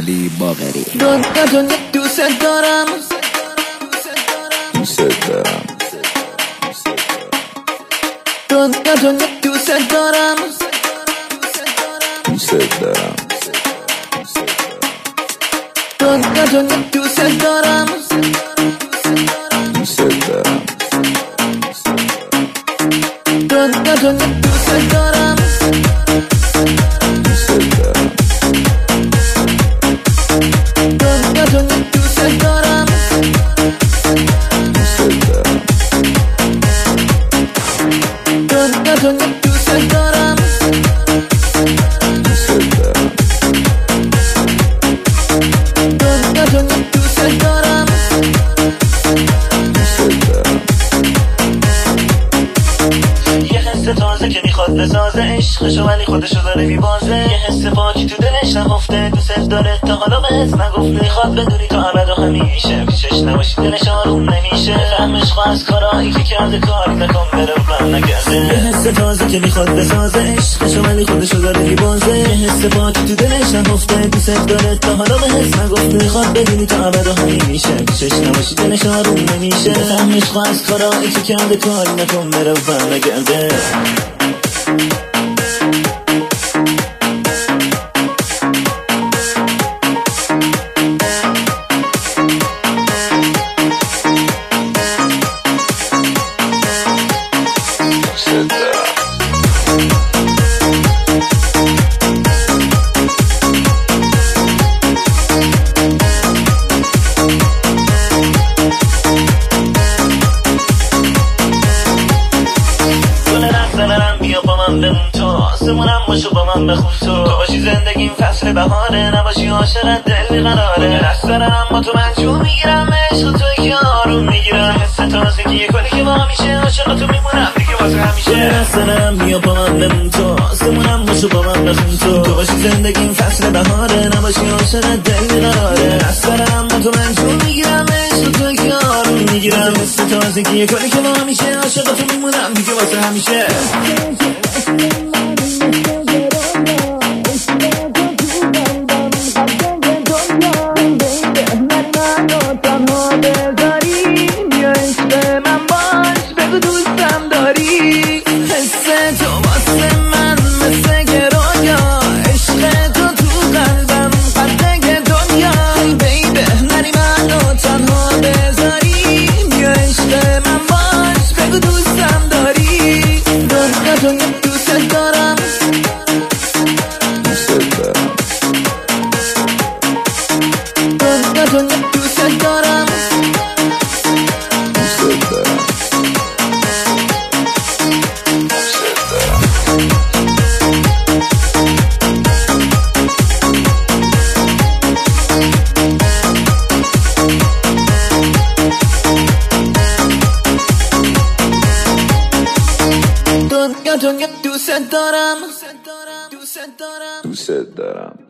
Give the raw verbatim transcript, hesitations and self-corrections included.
علی باقری. دنیا دنیا دوست دارم، دوست دارم. دنیا دنیا دوست دارم، دوست دارم. دنیا دنیا دوست دارم، دوست دارم. دنیا دنیا دوست دارم، دوست دارم. دنیا دنیا دوست دارم، دوست دارم. دنیا دنیا دوست دارم، دوست دارم. دنیا دنیا دوست دارم، دوست دارم. یه حس تازه که میخواد بسازه عشقشو ولی خودشو داره میبازه. یه حس پاکی تو دلش نهفته، دوست داره تا حالا بهت نگفته. میخواد بدونی تو ابد و همیشه پیشش نباشی دلش آروم نمیشه. فهمش خوا از کارایی که کرده کاری نکن بره و بند نگرده. یه حس تازه که میخواد بسازه عشقشو ولی خودشو داره میبازه. یه حس پاکی تو دلش نهفته، دوست داره تا حالا بهت نگفته. میخواد بدونی تو ابد و همیشه پیشش نباشی دلش آروم نمیشه. فهمش خوا از کارایی که کرده کاری نکن بره و بند نگرده. بمون تو آسمونم باشو با من بخون تو. تو باشی زندگیم فصل بهاره، نباشی عاشقت دل بیقراره. دست دارم با تو من جو میگیرم، عشق توی که آروم میگیرم. حس تازگی کلی که با میشه، عاشق تو میمونم دیگه واسه همیشه. دست دارم بیا با من بمون تو آسمونم باشو با من بخون تو. تو باشی زندگیم فصل بهاره، نباشی عاشقت دل بیقراره. دست دارم با تو من جو میگیرم، عشق توی که آروم میگیرم. حس تازگی کلی که با میشه، عاشق تو میمونم دیگه واسه همیشه. دنیا دنیا دوست دارم، دوست دارم، دوست دارم.